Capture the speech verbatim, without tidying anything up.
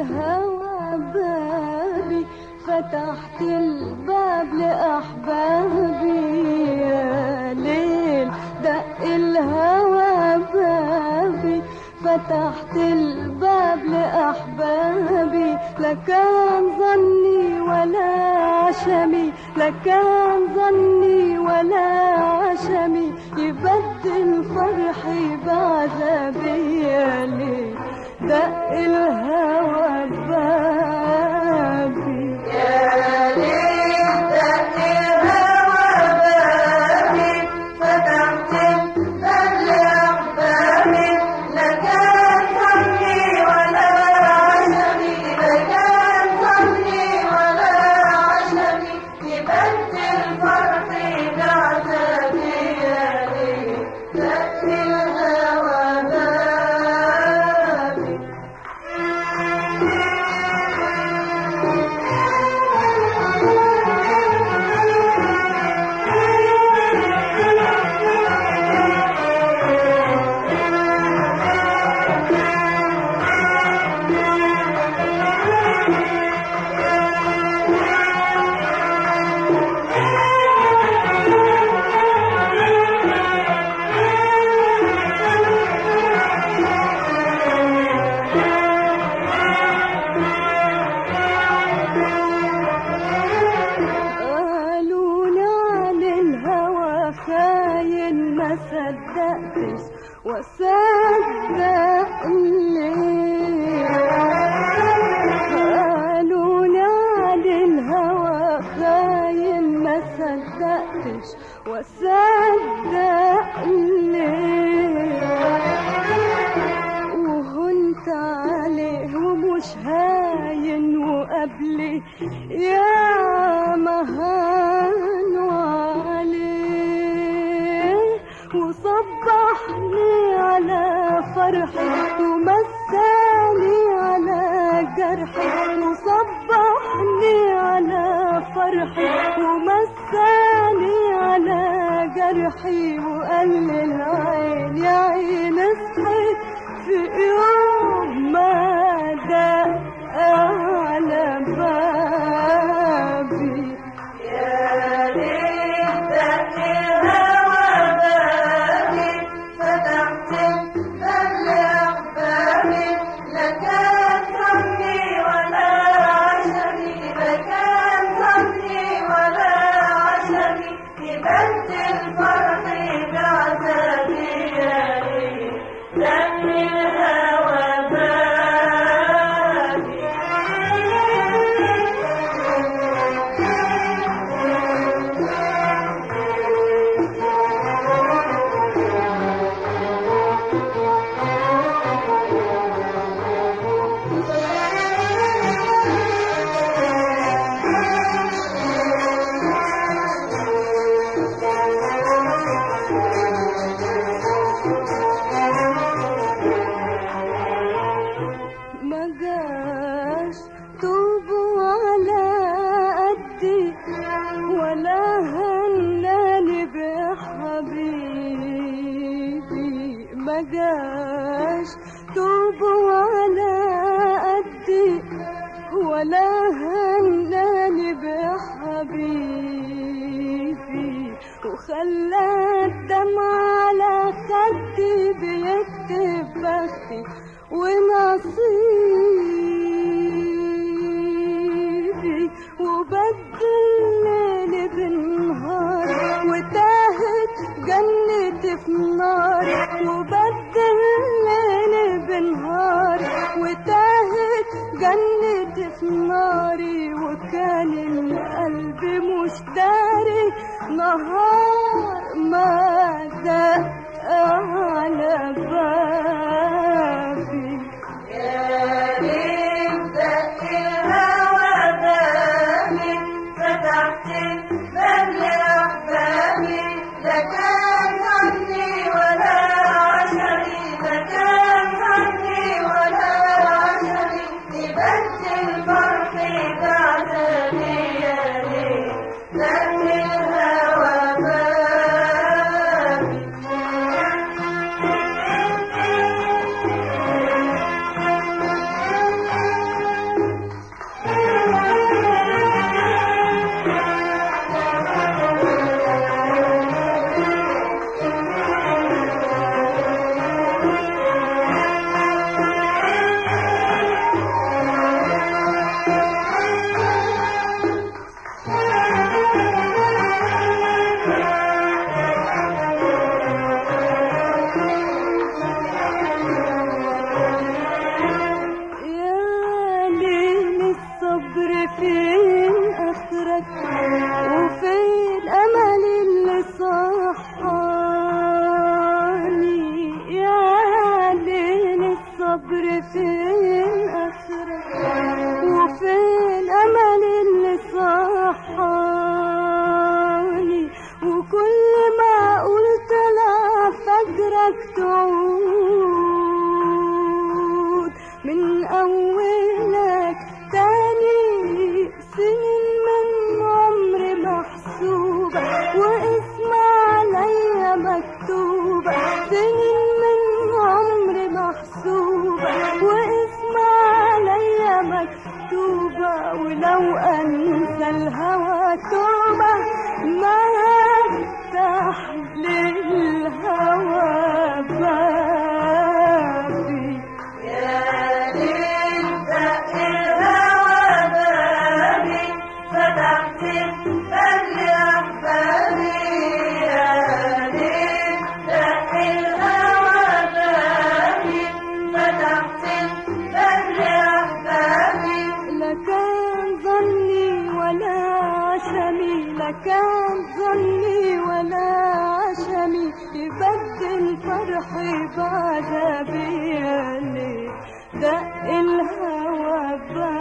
الهوى بابي، فتحت الباب لأحبابي. يا ليل دق الهوى بابي، فتحت الباب لأحبابي. لكان ظني ولا عشمي، لكان ظني ولا عشمي، يبدل فرحي بعذابي. يا ليل دق الهوى بابي، يا ليل دق الهوى بابي، فتحت الباب لأحبابي. لكان ظني ولا عشمي، لكان ظني ولا عشمي، يبدل فرحي بعذابي. يا ليل دق الهوى بابي. ما صدقتش وصدق ليه. قالوا لي على الهوى خاين، ما صدقتش وصدق ليه. وهنت عليه ومش هاين، وقبلي يا مهان عليه. وصبحني على فرحي ومساني على جرحي، وصبحني على فرحي ومساني على جرحي. وقال لي العين يا عين اصحي في يوم ما دق على بابي. يا ليل دق الهوى بابي، فتحت الباب لأحبابي. لكان ظني ولا عشمي، لكان ظني ولا عشمي، يبدل فرحي بعذابي. يا ليل دق الهوى بابي. ما جاش طوبه على قدي، ولا هناني بحبيبي. ما جاش طوبه على قدي، ولا هناني بحبيبي. وخلى الدمع على خدي بيكتب بختي ونصيبي. وبدل ليلي بالنهار، وتاهت جنتي في نار. وبدل ليلي بالنهار، وتاهت جنتي في ناري. وكان القلب مش داري نهار ما دق على بابي. يا ليل دق الهوى بابي، فتحت الباب لأحبابي. لكان ظني ولا عشمي، لكان ظني ولا عشمي، يبدل فرحي بعذابي. يا ليل دق الهوى بابي. توبة، ولو أنسى الهوى توبة ما أفتح للهوى بابي. يا ليل دق الهوى بابي فتحت الباب لأحبابي. يا ليل دق الهوى بابي فتحت الباب لأحبابي. لا كان ظني ولا عشمي، لا كان ظني ولا عشمي يبدل فرحي بعذابي. يا ليل دق الهوى بابي.